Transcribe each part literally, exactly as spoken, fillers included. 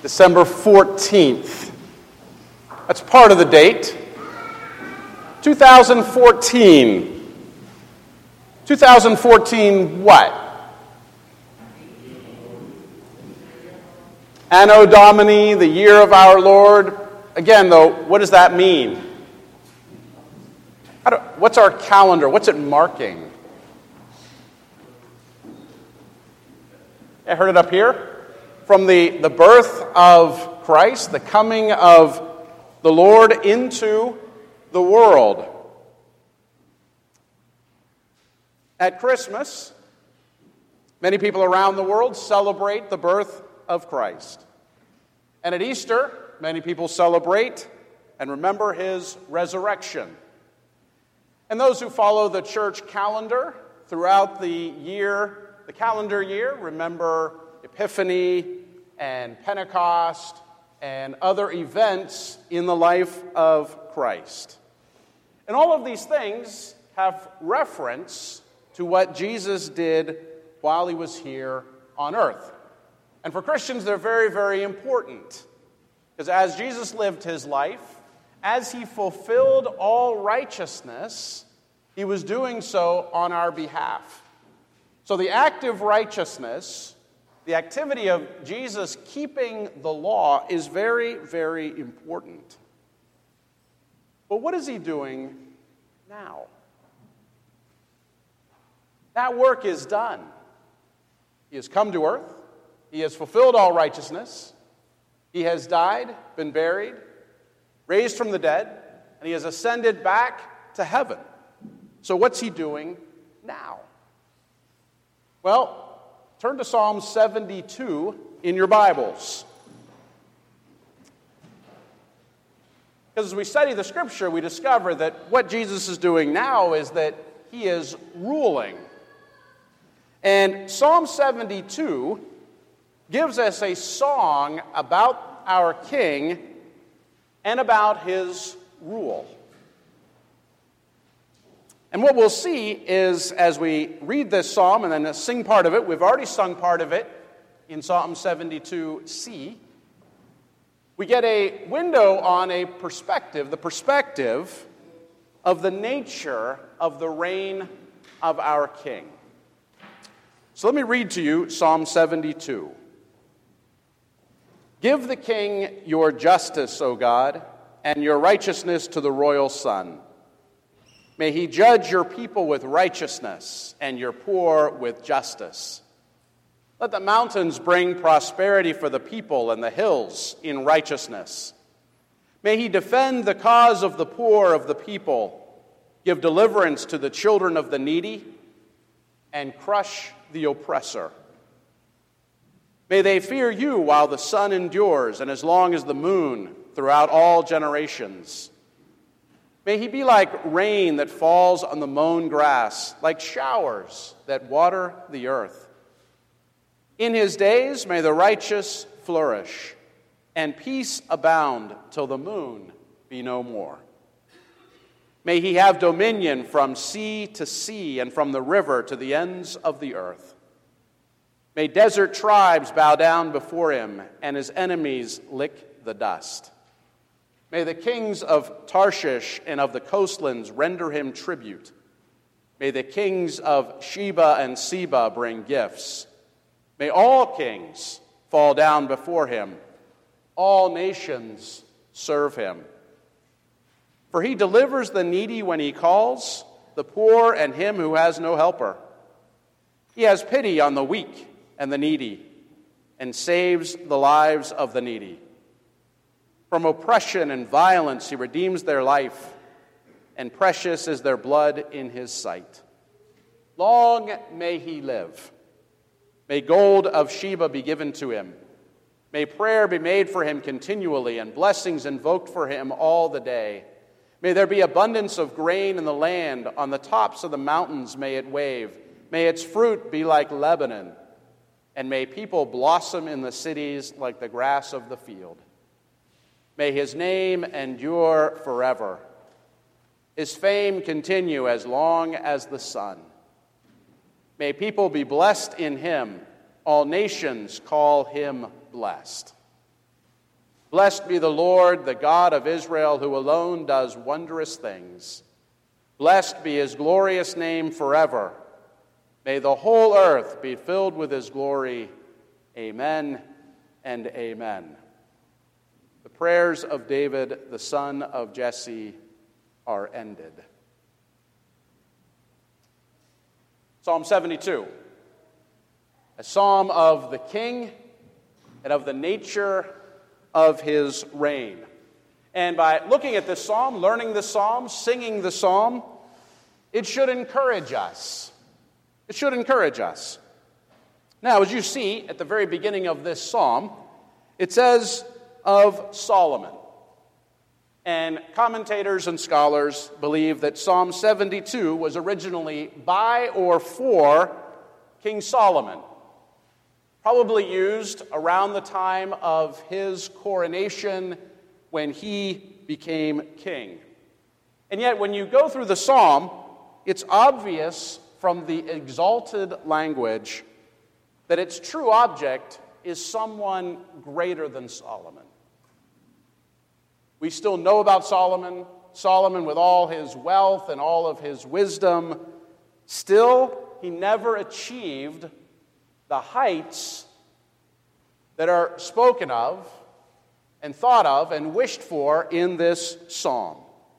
December fourteenth. That's part of the date. two thousand fourteen. two thousand fourteen what? Anno Domini, the year of our Lord. Again, though, what does that mean? How do, what's our calendar? What's it marking? I heard it up here. From the, the birth of Christ, the coming of the Lord into the world. At Christmas, many people around the world celebrate the birth of Christ. And at Easter, many people celebrate and remember his resurrection. And those who follow the church calendar throughout the year, the calendar year, remember Epiphany and Pentecost and other events in the life of Christ. And all of these things have reference to what Jesus did while he was here on earth. And for Christians, they're very, very important. Because as Jesus lived his life, as he fulfilled all righteousness, he was doing so on our behalf. So the act of righteousness, the activity of Jesus keeping the law, is very, very important. But what is he doing now? That work is done. He has come to earth. He has fulfilled all righteousness. He has died, been buried, raised from the dead, and he has ascended back to heaven. So what's he doing now? Well, turn to Psalm seventy-two in your Bibles. Because as we study the Scripture, we discover that what Jesus is doing now is that he is ruling. And Psalm seventy-two gives us a song about our King and about his rule. And what we'll see is, as we read this psalm and then sing part of it, we've already sung part of it in Psalm seventy-two C, we get a window on a perspective, the perspective of the nature of the reign of our King. So let me read to you Psalm seventy-two. Give the king your justice, O God, and your righteousness to the royal son. May he judge your people with righteousness and your poor with justice. Let the mountains bring prosperity for the people and the hills in righteousness. May he defend the cause of the poor of the people, give deliverance to the children of the needy, and crush the oppressor. May they fear you while the sun endures and as long as the moon throughout all generations. May he be like rain that falls on the mown grass, like showers that water the earth. In his days may the righteous flourish, and peace abound till the moon be no more. May he have dominion from sea to sea and from the river to the ends of the earth. May desert tribes bow down before him, and his enemies lick the dust. May the kings of Tarshish and of the coastlands render him tribute. May the kings of Sheba and Seba bring gifts. May all kings fall down before him. All nations serve him. For he delivers the needy when he calls, the poor and him who has no helper. He has pity on the weak and the needy, and saves the lives of the needy. From oppression and violence he redeems their life, and precious is their blood in his sight. Long may he live. May gold of Sheba be given to him. May prayer be made for him continually, and blessings invoked for him all the day. May there be abundance of grain in the land. On the tops of the mountains may it wave. May its fruit be like Lebanon. And may people blossom in the cities like the grass of the field. May his name endure forever. His fame continue as long as the sun. May people be blessed in him. All nations call him blessed. Blessed be the Lord, the God of Israel, who alone does wondrous things. Blessed be his glorious name forever. May the whole earth be filled with his glory. Amen and amen. The prayers of David, the son of Jesse, are ended. Psalm seventy-two, a psalm of the king and of the nature of his reign. And by looking at this psalm, learning the psalm, singing the psalm, it should encourage us. It should encourage us. Now, as you see at the very beginning of this psalm, it says of Solomon. And commentators and scholars believe that Psalm seventy-two was originally by or for King Solomon, probably used around the time of his coronation when he became king. And yet, when you go through the psalm, it's obvious from the exalted language that its true object is someone greater than Solomon. We still know about Solomon. Solomon, with all his wealth and all of his wisdom, still, he never achieved the heights that are spoken of and thought of and wished for in this psalm.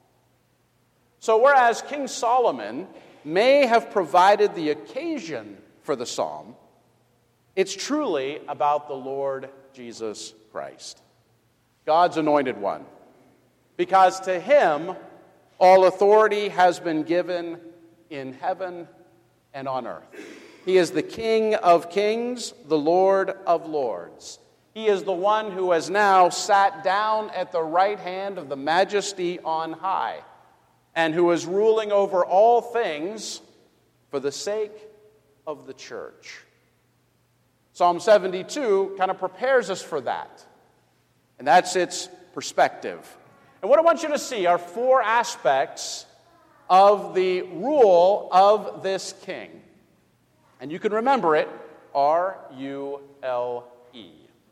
So whereas King Solomon may have provided the occasion for the psalm, it's truly about the Lord Jesus Christ, God's anointed one. Because to him, all authority has been given in heaven and on earth. He is the King of kings, the Lord of lords. He is the one who has now sat down at the right hand of the Majesty on high, and who is ruling over all things for the sake of the church. Psalm seventy-two kind of prepares us for that, and that's its perspective. And what I want you to see are four aspects of the rule of this king. And you can remember it, R U L E.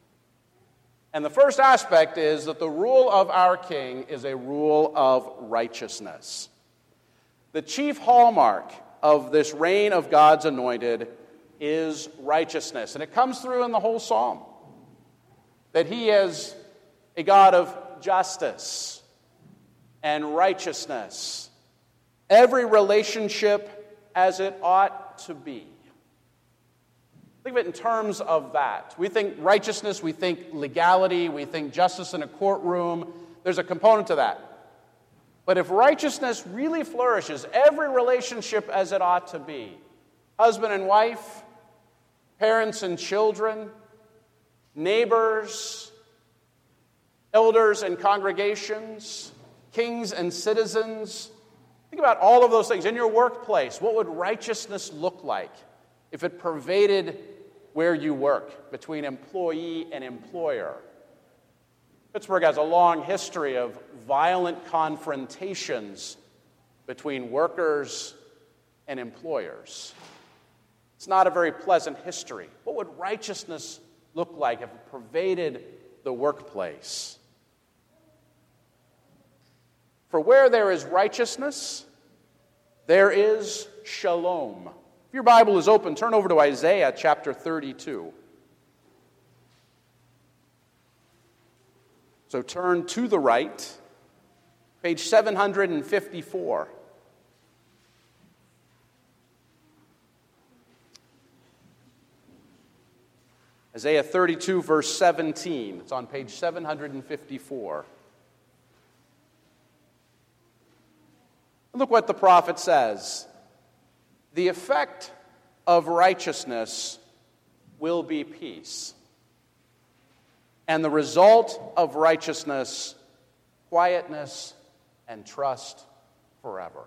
And the first aspect is that the rule of our king is a rule of righteousness. The chief hallmark of this reign of God's anointed is righteousness. And it comes through in the whole psalm. That he is a God of justice and righteousness. Every relationship as it ought to be. Think of it in terms of that. We think righteousness, we think legality, we think justice in a courtroom. There's a component to that. But if righteousness really flourishes, every relationship as it ought to be, husband and wife, parents and children, neighbors, elders and congregations, kings and citizens. Think about all of those things. In your workplace, what would righteousness look like if it pervaded where you work, between employee and employer? Pittsburgh has a long history of violent confrontations between workers and employers. It's not a very pleasant history. What would righteousness look like if it pervaded the workplace? For where there is righteousness, there is shalom. If your Bible is open, turn over to Isaiah chapter thirty-two. So turn to the right, page seven hundred fifty-four. Isaiah thirty-two, verse seventeen. It's on page seven hundred fifty-four. Look what the prophet says. The effect of righteousness will be peace, and the result of righteousness, quietness and trust forever.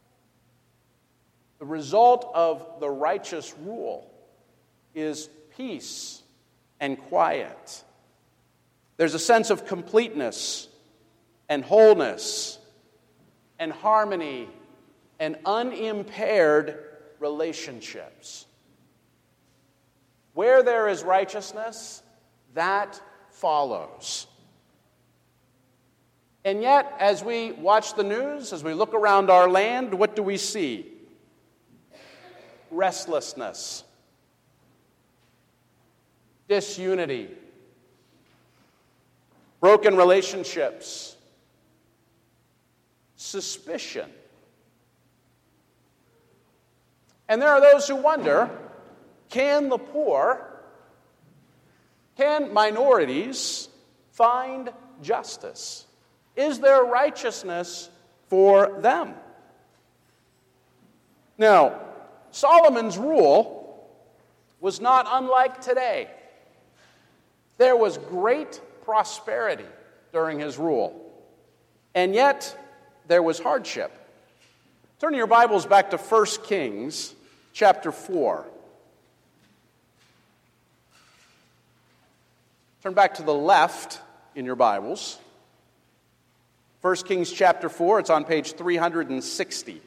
The result of the righteous rule is peace and quiet. There's a sense of completeness and wholeness and harmony and unimpaired relationships. Where there is righteousness, that follows. And yet, as we watch the news, as we look around our land, what do we see? Restlessness, disunity, broken relationships, suspicion. And there are those who wonder, can the poor, can minorities find justice? Is there righteousness for them? Now, Solomon's rule was not unlike today. There was great prosperity during his rule, and yet there was hardship. Turn your Bibles back to First Kings chapter four. Turn back to the left in your Bibles. First Kings chapter four, it's on page three hundred sixty.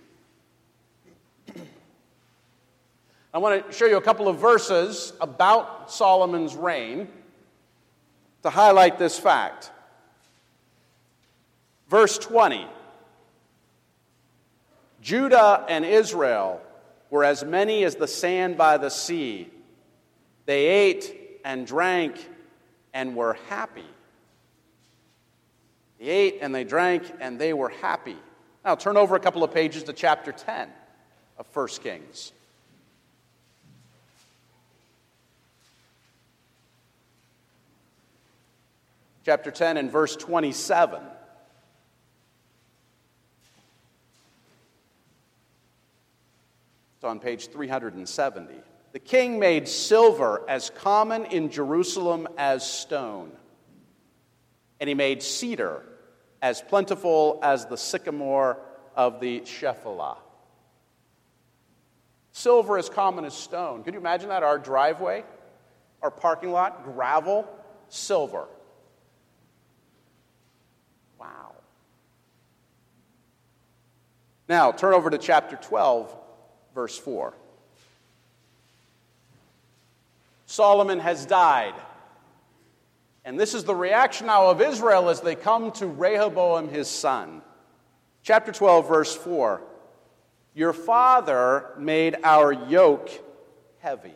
I want to show you a couple of verses about Solomon's reign to highlight this fact. Verse twenty, Judah and Israel were as many as the sand by the sea. They ate and drank and were happy. They ate and they drank and they were happy. Now turn over a couple of pages to chapter ten of First Kings. Chapter ten and verse twenty-seven. It's on page three hundred seventy. The king made silver as common in Jerusalem as stone, and he made cedar as plentiful as the sycamore of the Shephelah. Silver as common as stone. Could you imagine that? Our driveway, our parking lot, gravel, silver. Wow. Now, turn over to chapter twelve, verse four. Solomon has died. And this is the reaction now of Israel as they come to Rehoboam his son. Chapter twelve, verse four. Your father made our yoke heavy.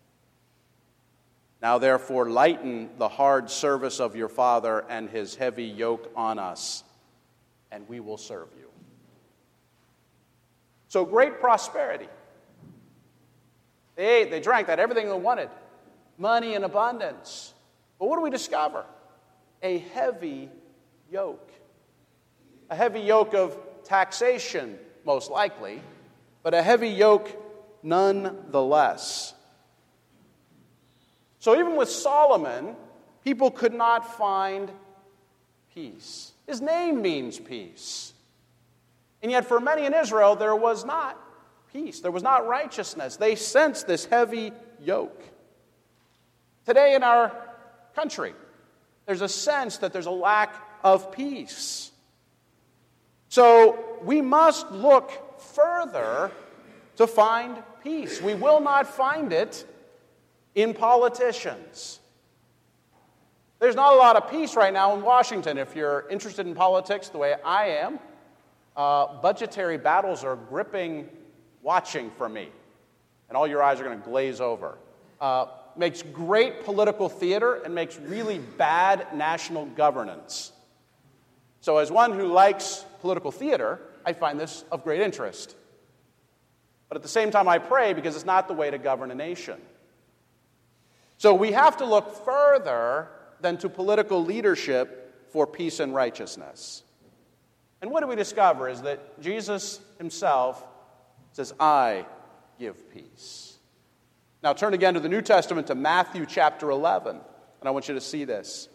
Now therefore lighten the hard service of your father and his heavy yoke on us, and we will serve you. So great prosperity. They ate, they drank, they had everything they wanted. Money in abundance. But what do we discover? A heavy yoke. A heavy yoke of taxation, most likely, but a heavy yoke nonetheless. So even with Solomon, people could not find peace. His name means peace. And yet for many in Israel, there was not peace. There was not righteousness. They sensed this heavy yoke. Today in our country, there's a sense that there's a lack of peace. So we must look further to find peace. We will not find it in politicians. There's not a lot of peace right now in Washington. If you're interested in politics the way I am, uh, budgetary battles are gripping watching for me. And all your eyes are going to glaze over. Uh, makes great political theater and makes really bad national governance. So as one who likes political theater, I find this of great interest. But at the same time, I pray because it's not the way to govern a nation. So we have to look further than to political leadership for peace and righteousness. And what do we discover is that Jesus himself says, I give peace. Now turn again to the New Testament to Matthew chapter eleven, and I want you to see this.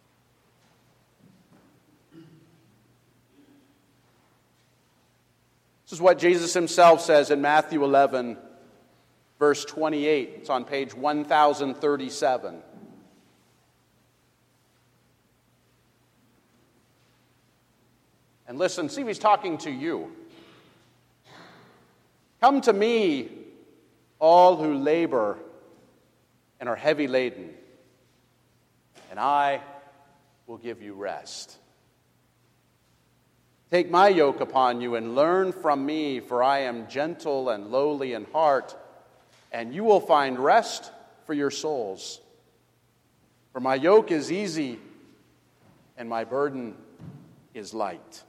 This is what Jesus himself says in Matthew eleven, verse twenty-eight. It's on page one thousand thirty-seven. And listen, see if he's talking to you. Come to me, all who labor and are heavy laden, and I will give you rest. Take my yoke upon you and learn from me, for I am gentle and lowly in heart, and you will find rest for your souls. For my yoke is easy and my burden is light.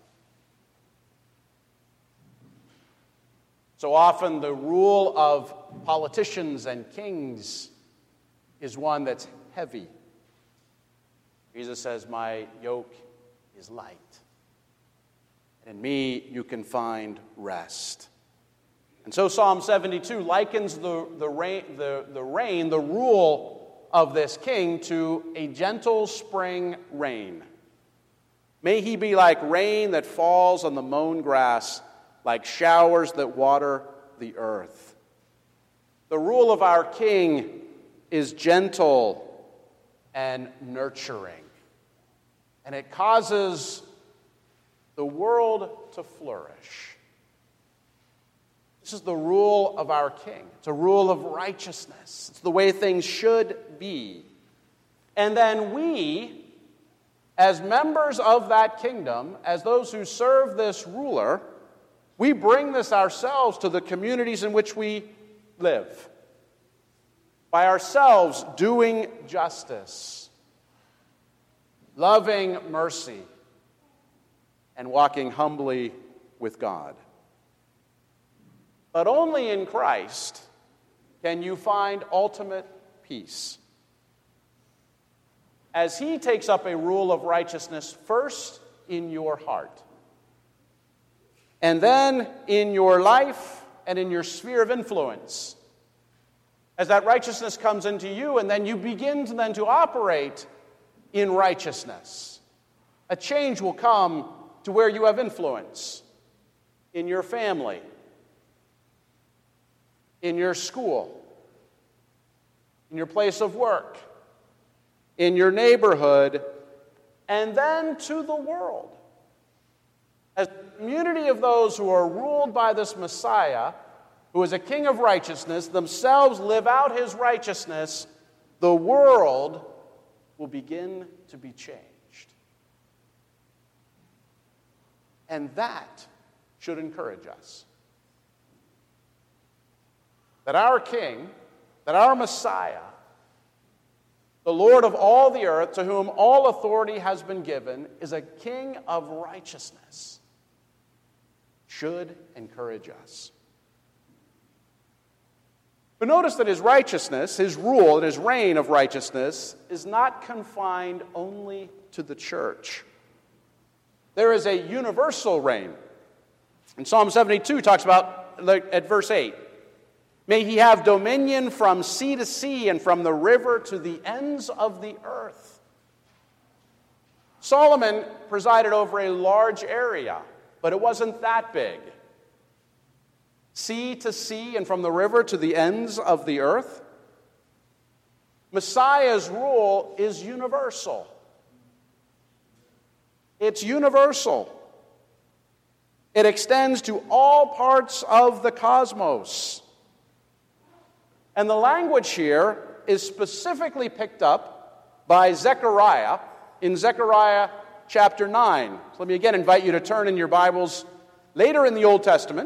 So often the rule of politicians and kings is one that's heavy. Jesus says, my yoke is light. And in me you can find rest. And so Psalm seventy-two likens the, the, reign, the, the reign, the rule of this king to a gentle spring rain. May he be like rain that falls on the mown grass, like showers that water the earth. The rule of our king is gentle and nurturing, and it causes the world to flourish. This is the rule of our king. It's a rule of righteousness. It's the way things should be. And then we, as members of that kingdom, as those who serve this ruler, we bring this ourselves to the communities in which we live. By ourselves doing justice, loving mercy, and walking humbly with God. But only in Christ can you find ultimate peace. As he takes up a rule of righteousness first in your heart, and then in your life and in your sphere of influence. As that righteousness comes into you, and then you begin to then to operate in righteousness, a change will come to where you have influence in your family, in your school, in your place of work, in your neighborhood, and then to the world. As a community of those who are ruled by this Messiah, who is a king of righteousness, themselves live out his righteousness, the world will begin to be changed. And that should encourage us. That our King, that our Messiah, the Lord of all the earth, to whom all authority has been given, is a king of righteousness, should encourage us. But notice that his righteousness, his rule, and his reign of righteousness is not confined only to the church. There is a universal reign. And Psalm seventy-two talks about, at verse eight, may he have dominion from sea to sea and from the river to the ends of the earth. Solomon presided over a large area, but it wasn't that big. Sea to sea and from the river to the ends of the earth. Messiah's rule is universal. It's universal. It extends to all parts of the cosmos. And the language here is specifically picked up by Zechariah in Zechariah chapter nine. So let me again invite you to turn in your Bibles later in the Old Testament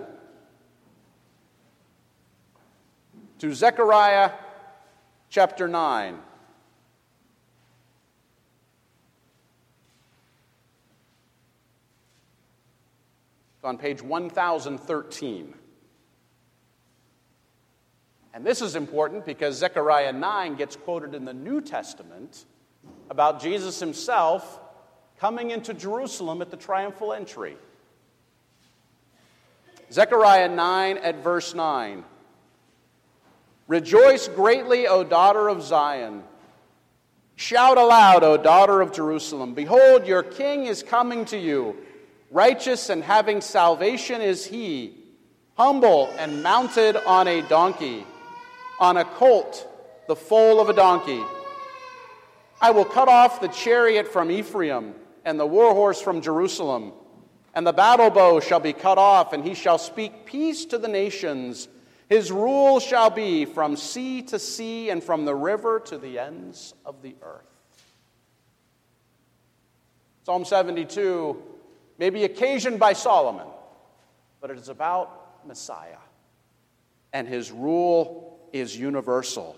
to Zechariah chapter nine. It's on page one thousand thirteen. And this is important because Zechariah nine gets quoted in the New Testament about Jesus himself coming into Jerusalem at the triumphal entry. Zechariah nine at verse nine. Rejoice greatly, O daughter of Zion. Shout aloud, O daughter of Jerusalem. Behold, your king is coming to you. Righteous and having salvation is he, humble and mounted on a donkey, on a colt, the foal of a donkey. I will cut off the chariot from Ephraim and the war horse from Jerusalem, and the battle bow shall be cut off, and he shall speak peace to the nations. His rule shall be from sea to sea and from the river to the ends of the earth. Psalm seventy-two may be occasioned by Solomon, but it is about Messiah, and his rule is universal.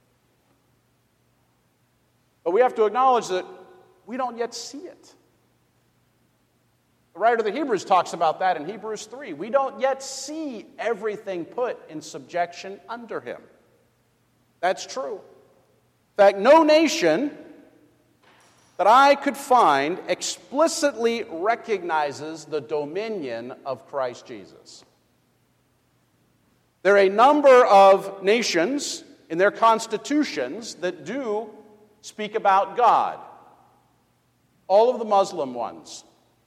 But we have to acknowledge that we don't yet see it. The writer of the Hebrews talks about that in Hebrews three. We don't yet see everything put in subjection under him. That's true. In fact, no nation that I could find explicitly recognizes the dominion of Christ Jesus. There are a number of nations in their constitutions that do speak about God. All of the Muslim ones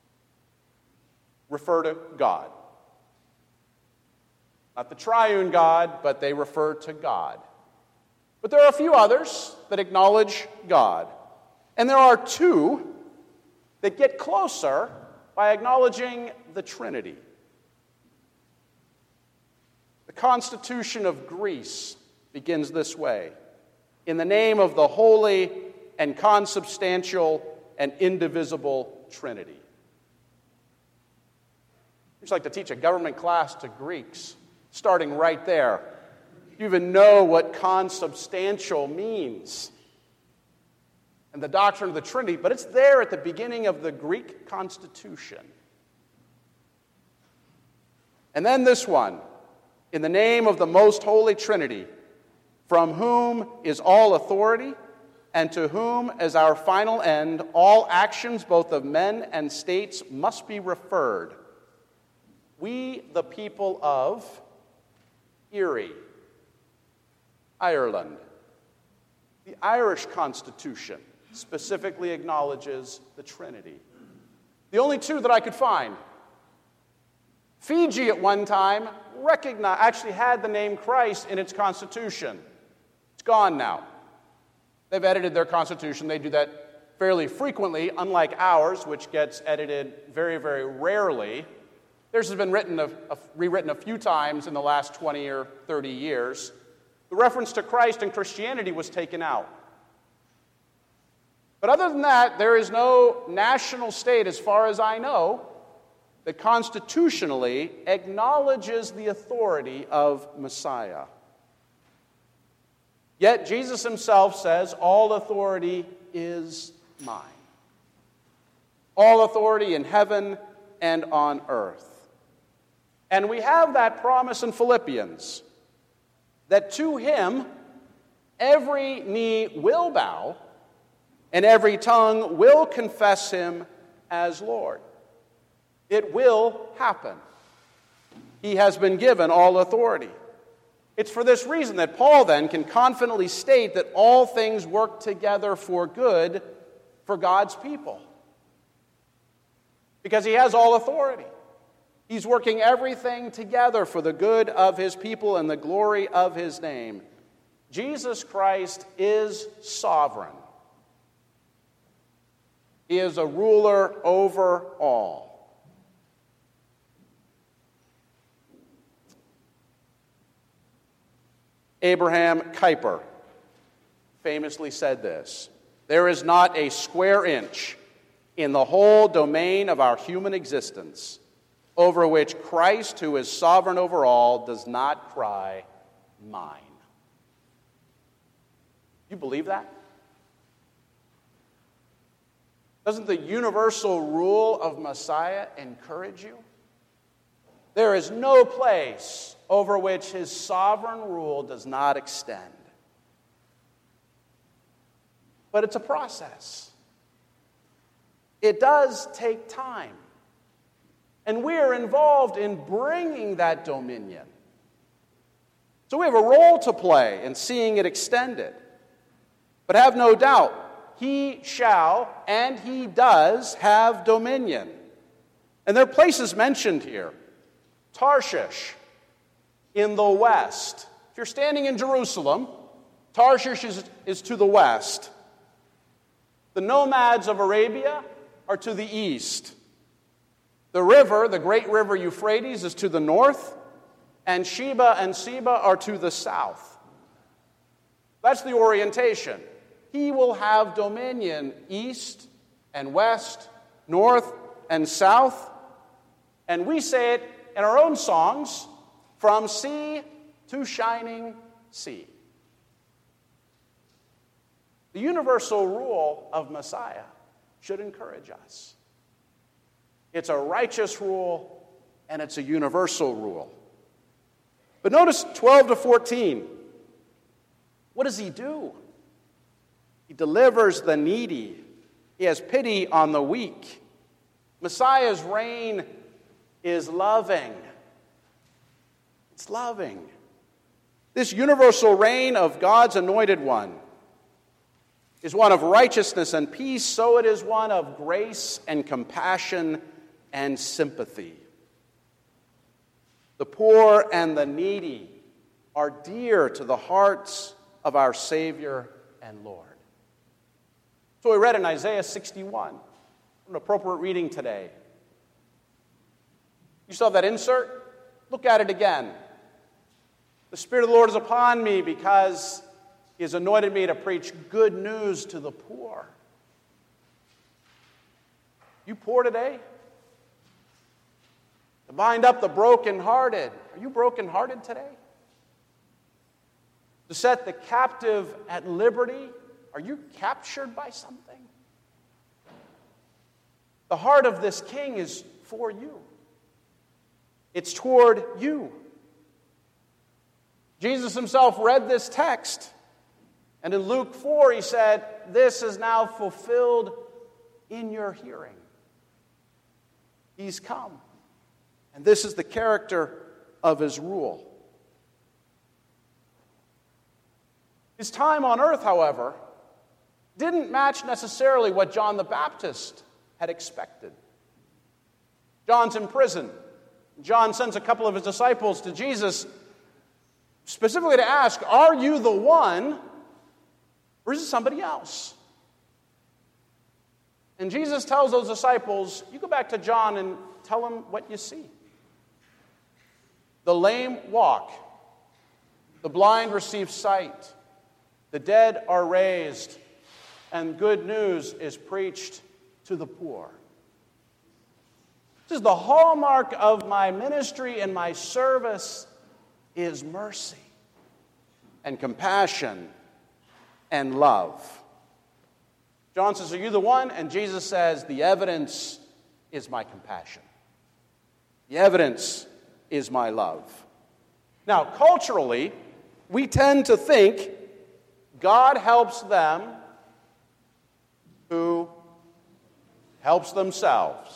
refer to God. Not the triune God, but they refer to God. But there are a few others that acknowledge God. And there are two that get closer by acknowledging the Trinity. The Constitution of Greece begins this way: in the name of the holy and consubstantial and indivisible Trinity. I'd just like to teach a government class to Greeks, starting right there. You even know what consubstantial means and the doctrine of the Trinity, but it's there at the beginning of the Greek Constitution. And then this one: in the name of the most holy Trinity, from whom is all authority, and to whom, as our final end, all actions both of men and states must be referred. We, the people of Erie, Ireland. The Irish Constitution specifically acknowledges the Trinity. The only two that I could find. Fiji at one time recognized, actually had the name Christ in its constitution. It's gone now. They've edited their constitution. They do that fairly frequently, unlike ours, which gets edited very, very rarely. Theirs has been written a, a, rewritten a few times in the last twenty or thirty years. The reference to Christ and Christianity was taken out. But other than that, there is no national state, as far as I know, that constitutionally acknowledges the authority of Messiah. Yet Jesus himself says, all authority is mine. All authority in heaven and on earth. And we have that promise in Philippians, that to him every knee will bow and every tongue will confess him as Lord. It will happen. He has been given all authority. It's for this reason that Paul then can confidently state that all things work together for good for God's people. Because he has all authority. He's working everything together for the good of his people and the glory of his name. Jesus Christ is sovereign. He is a ruler over all. Abraham Kuyper famously said this: "There is not a square inch in the whole domain of our human existence over which Christ, who is sovereign over all, does not cry, 'Mine.'" You believe that? Doesn't the universal rule of Messiah encourage you? There is no place over which his sovereign rule does not extend. But it's a process. It does take time. And we are involved in bringing that dominion. So we have a role to play in seeing it extended. But have no doubt, he shall and he does have dominion. And there are places mentioned here. Tarshish in the west. If you're standing in Jerusalem, Tarshish is, is to the west. The nomads of Arabia are to the east. The river, the great river Euphrates, is to the north, and Sheba and Seba are to the south. That's the orientation. He will have dominion east and west, north and south, and we say it in our own songs, from sea to shining sea. The universal rule of Messiah should encourage us. It's a righteous rule, and it's a universal rule. But notice twelve to fourteen. What does he do? He delivers the needy. He has pity on the weak. Messiah's reign is loving. It's loving. This universal reign of God's anointed one is one of righteousness and peace, so it is one of grace and compassion and sympathy. The poor and the needy are dear to the hearts of our Savior and Lord. So we read in Isaiah sixty-one, an appropriate reading today. You saw that insert? Look at it again. The Spirit of the Lord is upon me because He has anointed me to preach good news to the poor. You poor today? To bind up the brokenhearted. Are you brokenhearted today? To set the captive at liberty. Are you captured by something? The heart of this King is for you. It's toward you. Jesus himself read this text, and in Luke four he said, "This is now fulfilled in your hearing." He's come, and this is the character of his rule. His time on earth, however, didn't match necessarily what John the Baptist had expected. John's in prison. John sends a couple of his disciples to Jesus specifically to ask, are you the one, or is it somebody else? And Jesus tells those disciples, you go back to John and tell him what you see. The lame walk. The blind receive sight. The dead are raised. And good news is preached to the poor. This is the hallmark of my ministry and my service is mercy and compassion and love. John says, are you the one? And Jesus says, the evidence is my compassion. The evidence is my love. Now, culturally, we tend to think God helps them who helps themselves.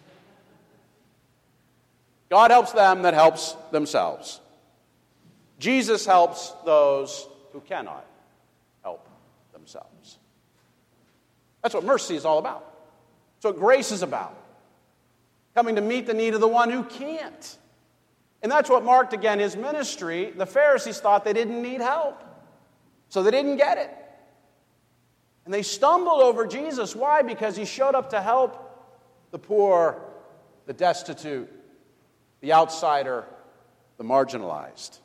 God helps them that helps themselves. Jesus helps those who cannot help themselves. That's what mercy is all about. That's what grace is about. Coming to meet the need of the one who can't. And that's what marked, again, his ministry. The Pharisees thought they didn't need help, so they didn't get it. And they stumbled over Jesus. Why? Because he showed up to help the poor, the destitute, the outsider, the marginalized.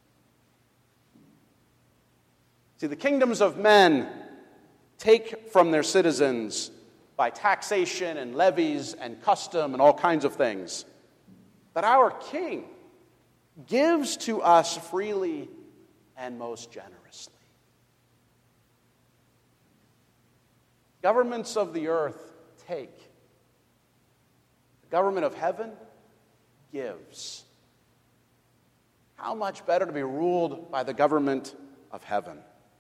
See, the kingdoms of men take from their citizens by taxation and levies and custom and all kinds of things. But our King gives to us freely and most generously. Governments of the earth take. The government of heaven gives. How much better to be ruled by the government of heaven?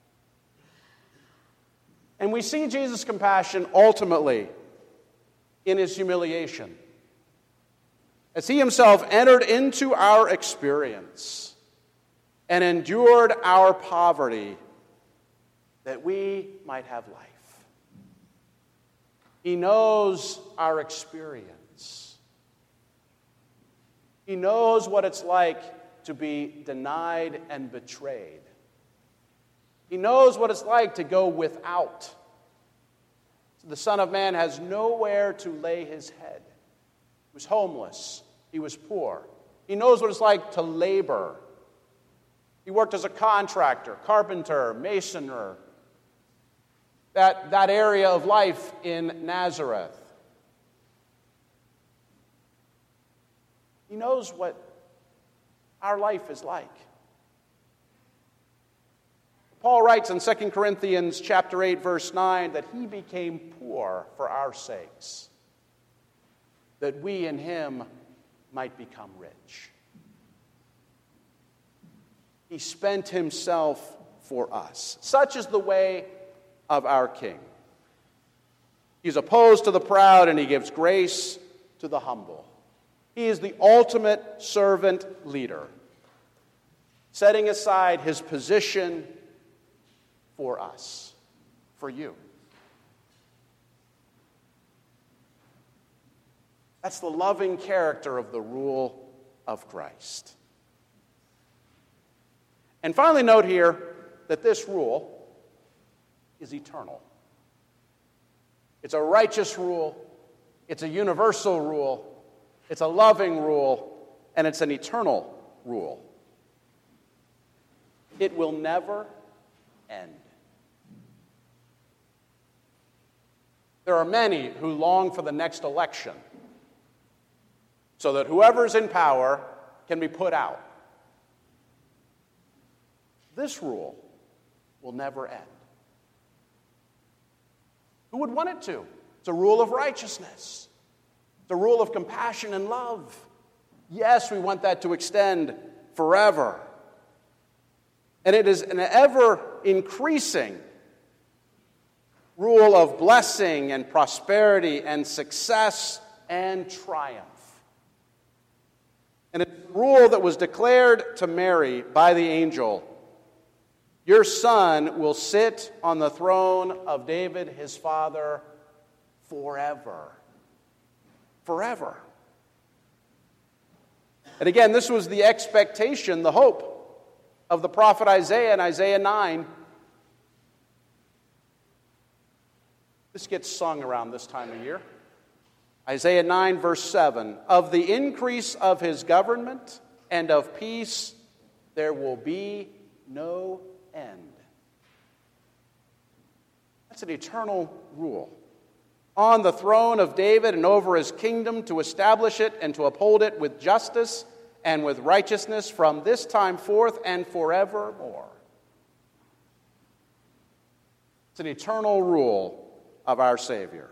And we see Jesus' compassion ultimately in his humiliation. As he himself entered into our experience and endured our poverty that we might have life. He knows our experience. He knows what it's like to be denied and betrayed. He knows what it's like to go without. The Son of Man has nowhere to lay his head. He was homeless. He was poor. He knows what it's like to labor. He worked as a contractor, carpenter, masoner, that, that area of life in Nazareth. He knows what our life is like. Paul writes in Second Corinthians chapter eight, verse nine, that he became poor for our sakes, that we in him might become rich. He spent himself for us. Such is the way of our King. He's opposed to the proud, and he gives grace to the humble. He is the ultimate servant leader, setting aside his position for us, for you. That's the loving character of the rule of Christ. And finally, note here that this rule is eternal. It's a righteous rule, it's a universal rule, it's a loving rule, and it's an eternal rule. It will never end. There are many who long for the next election so that whoever's in power can be put out. This rule will never end. Who would want it to? It's a rule of righteousness. It's a rule of compassion and love. Yes, we want that to extend forever. And it is an ever-increasing rule of blessing and prosperity and success and triumph. And it's a rule that was declared to Mary by the angel. Your son will sit on the throne of David, his father, forever. Forever. And again, this was the expectation, the hope of the prophet Isaiah in Isaiah nine. This gets sung around this time of year. Isaiah nine, verse seven. Of the increase of his government and of peace there will be no end. That's an eternal rule. On the throne of David and over his kingdom, to establish it and to uphold it with justice and with righteousness from this time forth and forevermore. It's an eternal rule of our Savior.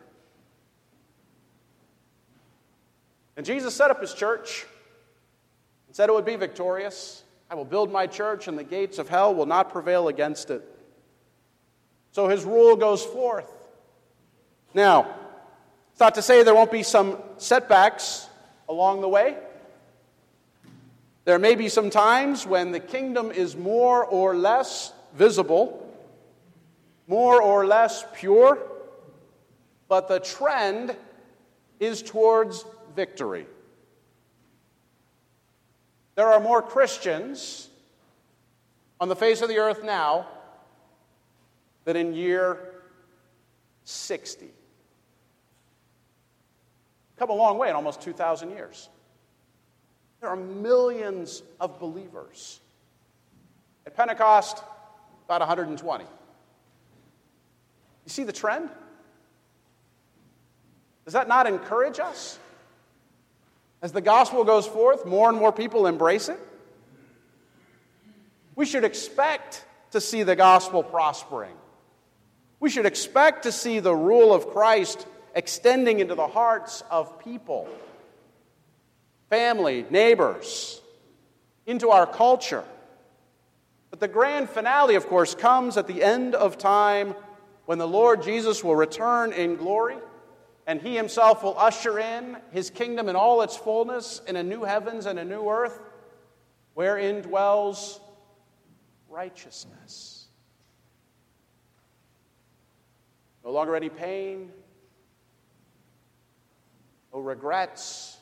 And Jesus set up his church and said it would be victorious. I will build my church, and the gates of hell will not prevail against it. So his rule goes forth. Now, it's not to say there won't be some setbacks along the way. There may be some times when the kingdom is more or less visible, more or less pure, but the trend is towards victory. There are more Christians on the face of the earth now than in year sixty. Come a long way in almost two thousand years. There are millions of believers. At Pentecost, about one hundred twenty. You see the trend? Does that not encourage us? As the gospel goes forth, more and more people embrace it. We should expect to see the gospel prospering. We should expect to see the rule of Christ extending into the hearts of people, family, neighbors, into our culture. But the grand finale, of course, comes at the end of time when the Lord Jesus will return in glory, and he himself will usher in his kingdom in all its fullness in a new heavens and a new earth wherein dwells righteousness. No longer any pain, no regrets,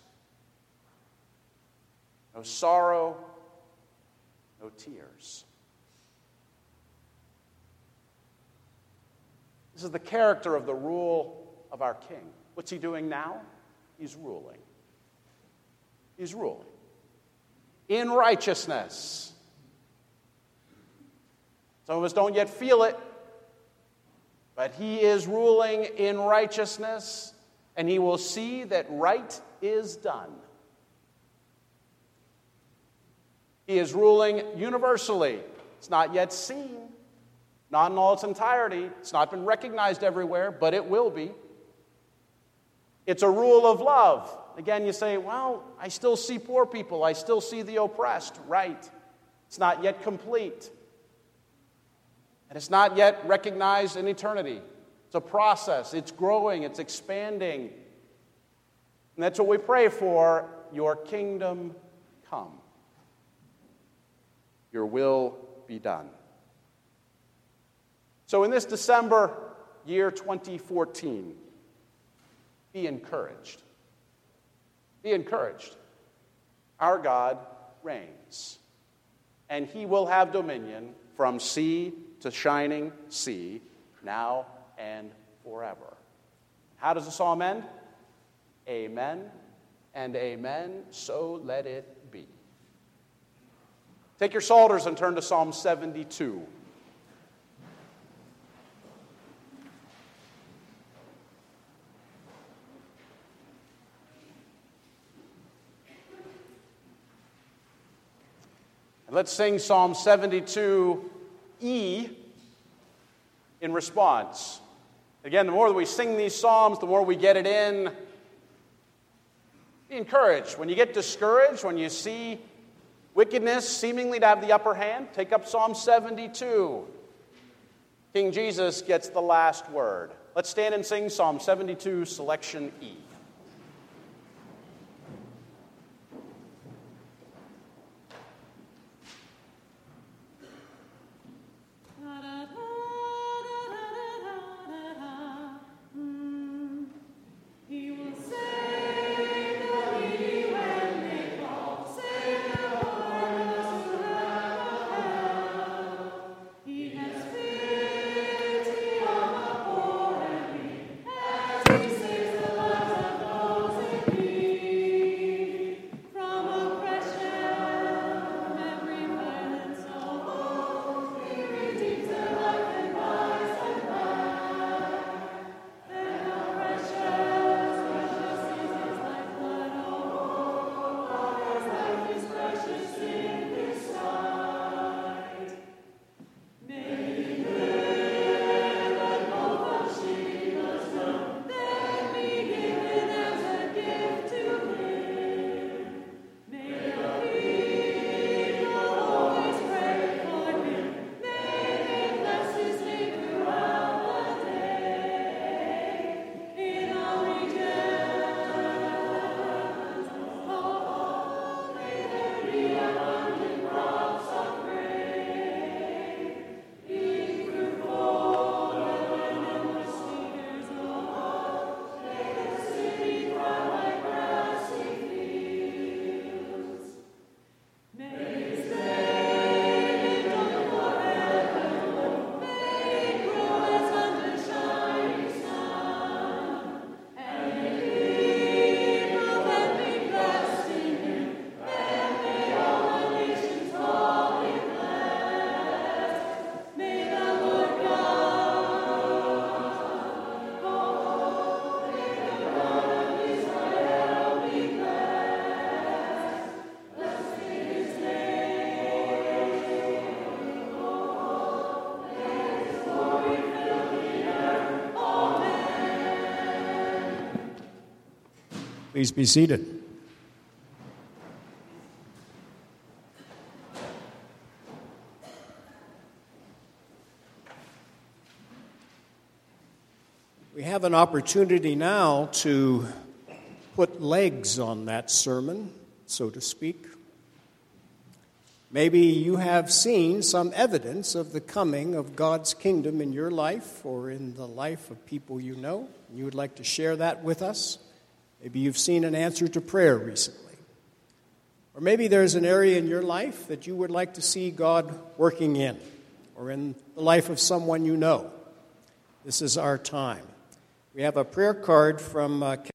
no sorrow, no tears. This is the character of the rule of our King. What's he doing now? He's ruling. He's ruling in righteousness. Some of us don't yet feel it, but he is ruling in righteousness, and he will see that right is done. He is ruling universally. It's not yet seen, not in all its entirety. It's not been recognized everywhere, but it will be. It's a rule of love. Again, you say, well, I still see poor people. I still see the oppressed. Right. It's not yet complete. And it's not yet recognized in eternity. It's a process. It's growing. It's expanding. And that's what we pray for. Your kingdom come. Your will be done. So in this December year twenty fourteen, be encouraged. Be encouraged. Our God reigns, and he will have dominion from sea to shining sea, now and forever. How does the psalm end? Amen and amen, so let it be. Take your psalters and turn to Psalm seventy-two. And let's sing Psalm seventy-two E in response. Again, the more that we sing these psalms, the more we get it in. Be encouraged. When you get discouraged, when you see wickedness seemingly to have the upper hand, take up Psalm seventy-two. King Jesus gets the last word. Let's stand and sing Psalm seventy-two, selection E. Please be seated. We have an opportunity now to put legs on that sermon, so to speak. Maybe you have seen some evidence of the coming of God's kingdom in your life or in the life of people you know, and you would like to share that with us. Maybe you've seen an answer to prayer recently. Or maybe there's an area in your life that you would like to see God working in, or in the life of someone you know. This is our time. We have a prayer card from uh,